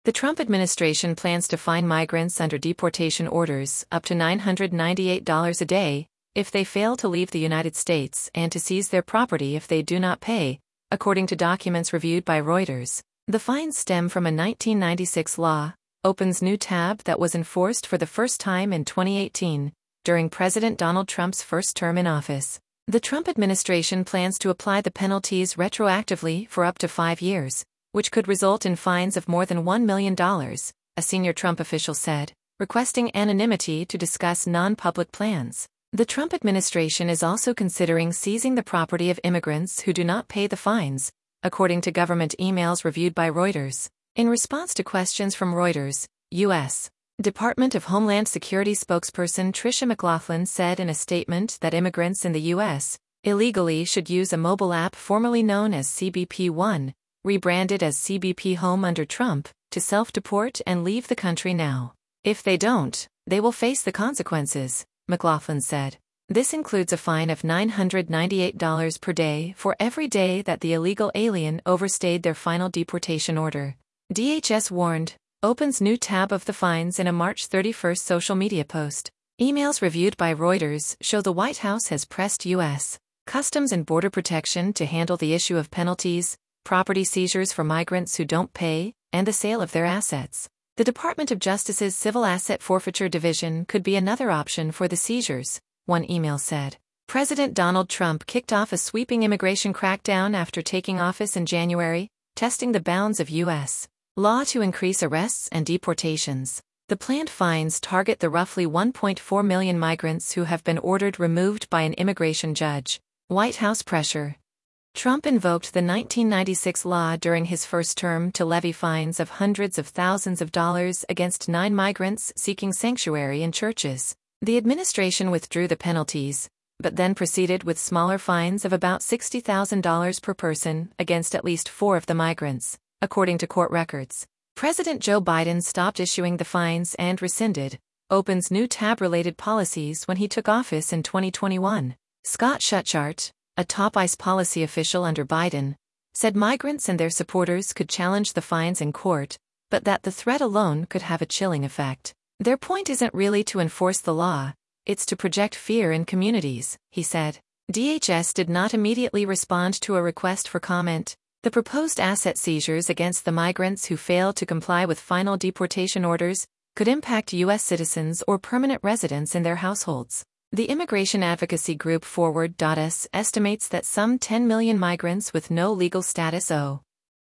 The Trump administration plans to fine migrants under deportation orders up to $998 a day if they fail to leave the United States and to seize their property if they do not pay, according to documents reviewed by Reuters. The fines stem from a 1996 law, opens new tab that was enforced for the first time in 2018, during President Donald Trump's first term in office. The Trump administration plans to apply the penalties retroactively for up to 5 years, which could result in fines of more than $1 million, a senior Trump official said, requesting anonymity to discuss non-public plans. The Trump administration is also considering seizing the property of immigrants who do not pay the fines, according to government emails reviewed by Reuters. In response to questions from Reuters, U.S. Department of Homeland Security spokesperson Tricia McLaughlin said in a statement that immigrants in the U.S. illegally should use a mobile app formerly known as CBP One, rebranded as CBP Home under Trump, to self-deport and leave the country now. If they don't, they will face the consequences, McLaughlin said. This includes a fine of $998 per day for every day that the illegal alien overstayed their final deportation order. DHS warned, opens new tab of the fines in a March 31 social media post. Emails reviewed by Reuters show the White House has pressed U.S. Customs and Border Protection to handle the issue of penalties, property seizures for migrants who don't pay, and the sale of their assets. The Department of Justice's Civil Asset Forfeiture Division could be another option for the seizures, one email said. President Donald Trump kicked off a sweeping immigration crackdown after taking office in January, testing the bounds of U.S. law to increase arrests and deportations. The planned fines target the roughly 1.4 million migrants who have been ordered removed by an immigration judge. White House pressure. Trump invoked the 1996 law during his first term to levy fines of hundreds of thousands of dollars against 9 migrants seeking sanctuary in churches. The administration withdrew the penalties, but then proceeded with smaller fines of about $60,000 per person against at least 4 of the migrants, according to court records. President Joe Biden stopped issuing the fines and rescinded, opens new tab-related policies when he took office in 2021. Scott Schuchart, a top ICE policy official under Biden, said migrants and their supporters could challenge the fines in court, but that the threat alone could have a chilling effect. Their point isn't really to enforce the law, it's to project fear in communities, he said. DHS did not immediately respond to a request for comment. The proposed asset seizures against the migrants who fail to comply with final deportation orders could impact U.S. citizens or permanent residents in their households. The immigration advocacy group Forward.us estimates that some 10 million migrants with no legal status owe